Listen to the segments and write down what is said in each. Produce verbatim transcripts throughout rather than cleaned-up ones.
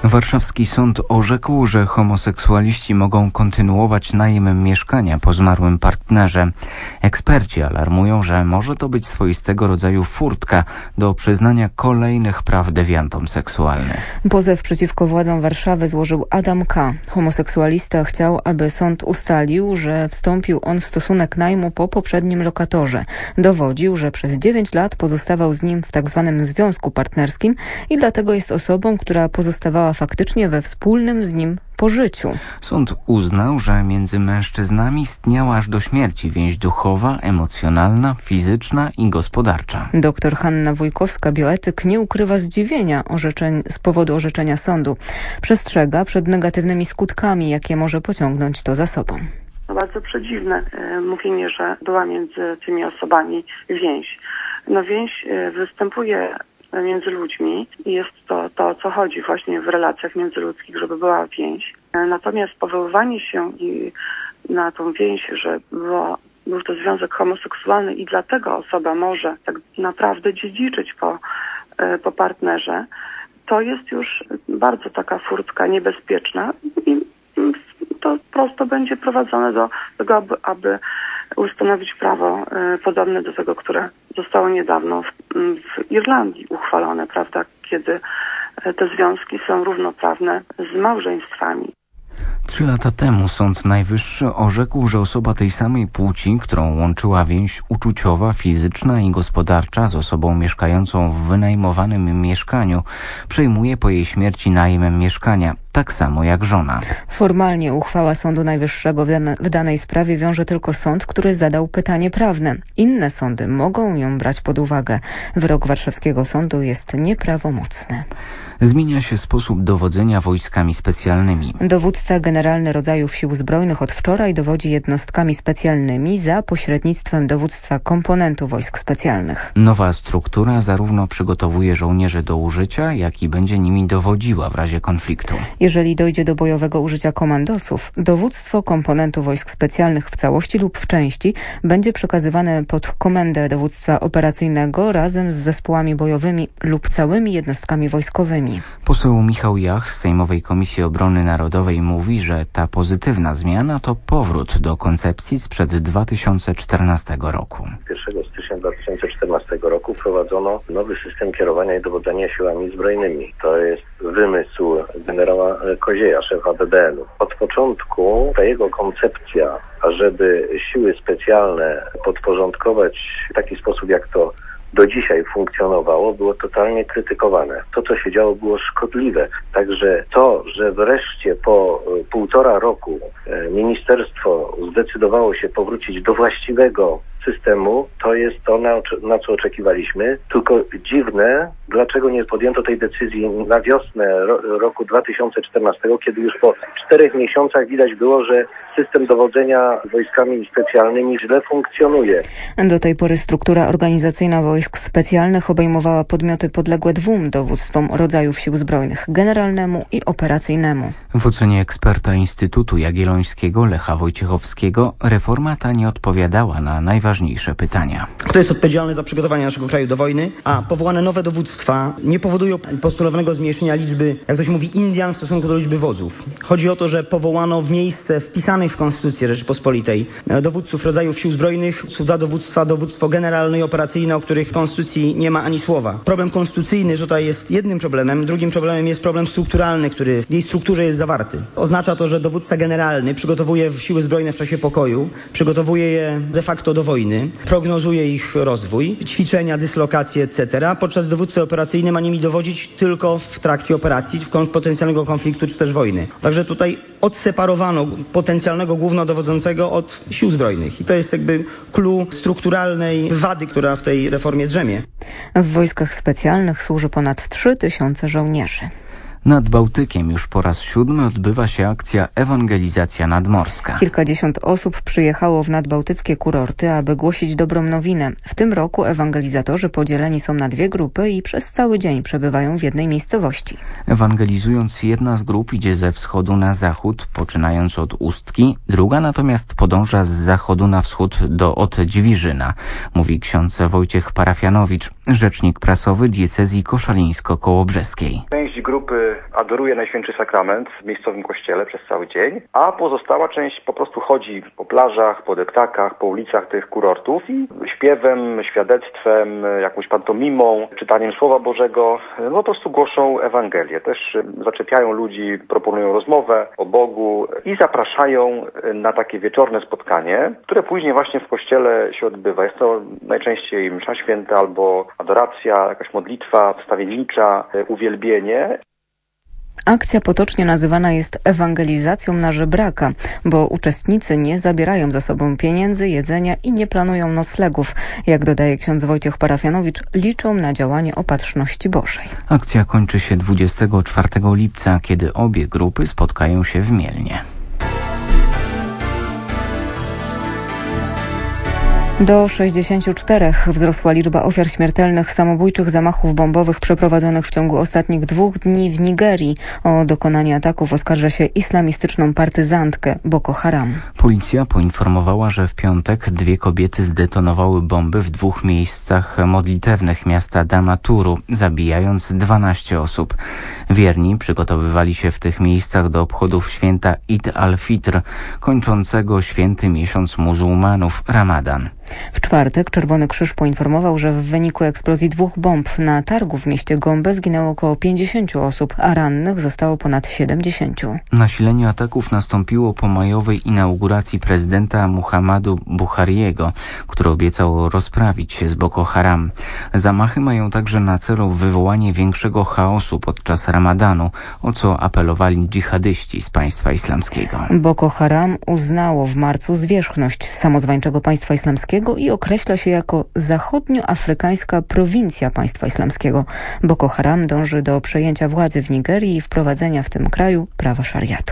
Warszawski sąd orzekł, że homoseksualiści mogą kontynuować najem mieszkania po zmarłym partnerze. Eksperci alarmują, że może to być swoistego rodzaju furtka do przyznania kolejnych praw dewiantom seksualnym. Pozew przeciwko władzom Warszawy złożył Adam K. Homoseksualista chciał, aby sąd ustalił, że wstąpił on w stosunek najmu po poprzednim lokatorze. Dowodził, że przez dziewięć lat pozostawał z nim w tzw. związku partnerskim i dlatego jest osobą, która pozostawała faktycznie we wspólnym z nim pożyciu. Sąd uznał, że między mężczyznami istniała aż do śmierci więź duchowa, emocjonalna, fizyczna i gospodarcza. Doktor Hanna Wójkowska, bioetyk, nie ukrywa zdziwienia orzeczeń, z powodu orzeczenia sądu. Przestrzega przed negatywnymi skutkami, jakie może pociągnąć to za sobą. Bardzo przedziwne e, mówienie, że była między tymi osobami więź. No więź e, występuje między ludźmi i jest to to, o co chodzi właśnie w relacjach międzyludzkich, żeby była więź. Natomiast powoływanie się i na tą więź, że było, był to związek homoseksualny i dlatego osoba może tak naprawdę dziedziczyć po, po partnerze, to jest już bardzo taka furtka niebezpieczna i to prosto będzie prowadzone do tego, aby, aby ustanowić prawo y, podobne do tego, które zostało niedawno w, w Irlandii uchwalone, prawda, kiedy y, te związki są równoprawne z małżeństwami. Trzy lata temu Sąd Najwyższy orzekł, że osoba tej samej płci, którą łączyła więź uczuciowa, fizyczna i gospodarcza z osobą mieszkającą w wynajmowanym mieszkaniu, przejmuje po jej śmierci najem mieszkania, tak samo jak żona. Formalnie uchwała Sądu Najwyższego w, dane, w danej sprawie wiąże tylko sąd, który zadał pytanie prawne. Inne sądy mogą ją brać pod uwagę. Wyrok warszawskiego sądu jest nieprawomocny. Zmienia się sposób dowodzenia wojskami specjalnymi. Dowódca generalny rodzajów sił zbrojnych od wczoraj dowodzi jednostkami specjalnymi za pośrednictwem dowództwa komponentu wojsk specjalnych. Nowa struktura zarówno przygotowuje żołnierzy do użycia, jak i będzie nimi dowodziła w razie konfliktu. Jeżeli dojdzie do bojowego użycia komandosów, dowództwo komponentu wojsk specjalnych w całości lub w części będzie przekazywane pod komendę dowództwa operacyjnego razem z zespołami bojowymi lub całymi jednostkami wojskowymi. Poseł Michał Jach z Sejmowej Komisji Obrony Narodowej mówi, że ta pozytywna zmiana to powrót do koncepcji sprzed dwa tysiące czternastego roku. pierwszego stycznia dwa tysiące czternastego roku wprowadzono nowy system kierowania i dowodzenia siłami zbrojnymi. To jest wymysł generała Kozieja, szefa B B N u. Od początku ta jego koncepcja, ażeby siły specjalne podporządkować w taki sposób, jak to do dzisiaj funkcjonowało, było totalnie krytykowane. To, co się działo, było szkodliwe. Także to, że wreszcie po półtora roku ministerstwo zdecydowało się powrócić do właściwego systemu, to jest to, na, na co oczekiwaliśmy. Tylko dziwne, dlaczego nie podjęto tej decyzji na wiosnę ro, roku dwa tysiące czternastego, kiedy już po czterech miesiącach widać było, że system dowodzenia wojskami specjalnymi źle funkcjonuje. Do tej pory struktura organizacyjna wojsk specjalnych obejmowała podmioty podległe dwóm dowództwom rodzajów sił zbrojnych, generalnemu i operacyjnemu. W ocenie eksperta Instytutu Jagiellońskiego Lecha Wojciechowskiego reforma ta nie odpowiadała na najważniejsze pytania. Kto jest odpowiedzialny za przygotowanie naszego kraju do wojny? A powołane nowe dowództwa nie powodują postulowanego zmniejszenia liczby, jak to się mówi, Indian w stosunku do liczby wodzów. Chodzi o to, że powołano w miejsce wpisanej w Konstytucję Rzeczypospolitej dowódców rodzajów sił zbrojnych, dwa dowództwa, dowództwo generalne i operacyjne, o których w Konstytucji nie ma ani słowa. Problem konstytucyjny tutaj jest jednym problemem, drugim problemem jest problem strukturalny, który w jej strukturze jest zawarty. Oznacza to, że dowódca generalny przygotowuje siły zbrojne w czasie pokoju, przygotowuje je de facto do wojny, prognozuje ich rozwój, ćwiczenia, dyslokacje, et cetera. Podczas dowódcy operacyjny ma nimi dowodzić tylko w trakcie operacji, w potencjalnego konfliktu czy też wojny. Także tutaj odseparowano potencjalnego głównodowodzącego od sił zbrojnych. I to jest jakby clue strukturalnej wady, która w tej reformie drzemie. W wojskach specjalnych służy ponad trzy tysiące żołnierzy. Nad Bałtykiem już po raz siódmy odbywa się akcja Ewangelizacja Nadmorska. Kilkadziesiąt osób przyjechało w nadbałtyckie kurorty, aby głosić dobrą nowinę. W tym roku ewangelizatorzy podzieleni są na dwie grupy i przez cały dzień przebywają w jednej miejscowości. Ewangelizując, jedna z grup idzie ze wschodu na zachód, poczynając od Ustki, druga natomiast podąża z zachodu na wschód do od Dźwiżyna, mówi ksiądz Wojciech Parafianowicz, rzecznik prasowy diecezji koszalińsko-kołobrzeskiej. Część grupy adoruje Najświętszy Sakrament w miejscowym kościele przez cały dzień, a pozostała część po prostu chodzi po plażach, po deptakach, po ulicach tych kurortów i śpiewem, świadectwem, jakąś pantomimą, czytaniem Słowa Bożego, no po prostu głoszą Ewangelię. Też zaczepiają ludzi, proponują rozmowę o Bogu i zapraszają na takie wieczorne spotkanie, które później właśnie w kościele się odbywa. Jest to najczęściej msza święta albo adoracja, jakaś modlitwa wstawiennicza, uwielbienie. Akcja potocznie nazywana jest ewangelizacją na żebraka, bo uczestnicy nie zabierają ze sobą pieniędzy, jedzenia i nie planują noclegów. Jak dodaje ksiądz Wojciech Parafianowicz, liczą na działanie Opatrzności Bożej. Akcja kończy się dwudziestego czwartego lipca, kiedy obie grupy spotkają się w Mielnie. Do sześćdziesięciu czterech wzrosła liczba ofiar śmiertelnych samobójczych zamachów bombowych przeprowadzonych w ciągu ostatnich dwóch dni w Nigerii. O dokonanie ataków oskarża się islamistyczną partyzantkę Boko Haram. Policja poinformowała, że w piątek dwie kobiety zdetonowały bomby w dwóch miejscach modlitewnych miasta Damaturu, zabijając dwanaście osób. Wierni przygotowywali się w tych miejscach do obchodów święta Id al-Fitr, kończącego święty miesiąc muzułmanów Ramadan. W czwartek Czerwony Krzyż poinformował, że w wyniku eksplozji dwóch bomb na targu w mieście Gombe zginęło około pięćdziesięciu osób, a rannych zostało ponad siedemdziesięciu. Nasilenie ataków nastąpiło po majowej inauguracji prezydenta Muhammadu Buhariego, który obiecał rozprawić się z Boko Haram. Zamachy mają także na celu wywołanie większego chaosu podczas Ramadanu, o co apelowali dżihadyści z państwa islamskiego. Boko Haram uznało w marcu zwierzchność samozwańczego państwa islamskiego i określa się jako zachodnioafrykańska prowincja państwa islamskiego. Boko Haram dąży do przejęcia władzy w Nigerii i wprowadzenia w tym kraju prawa szariatu.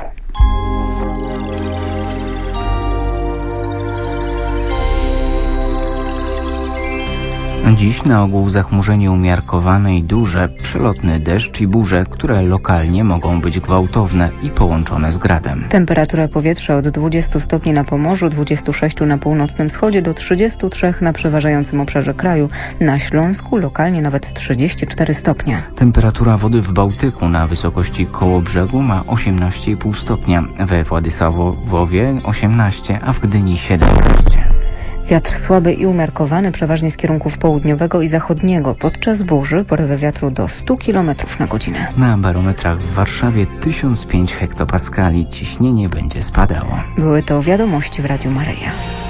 Dziś na ogół zachmurzenie umiarkowane i duże, przelotny deszcz i burze, które lokalnie mogą być gwałtowne i połączone z gradem. Temperatura powietrza od dwudziestu stopni na Pomorzu, dwudziestu sześciu na północnym wschodzie do trzydziestu trzech na przeważającym obszarze kraju. Na Śląsku lokalnie nawet trzydzieści cztery stopnie. Temperatura wody w Bałtyku na wysokości koło brzegu ma osiemnaście i pół stopnia, we Władysławowie osiemnaście, a w Gdyni siedemnaście. Wiatr słaby i umiarkowany, przeważnie z kierunków południowego i zachodniego. Podczas burzy porywy wiatru do stu kilometrów na godzinę. Na barometrach w Warszawie tysiąc pięć hektopaskali. Ciśnienie będzie spadało. Były to wiadomości w Radiu Maryja.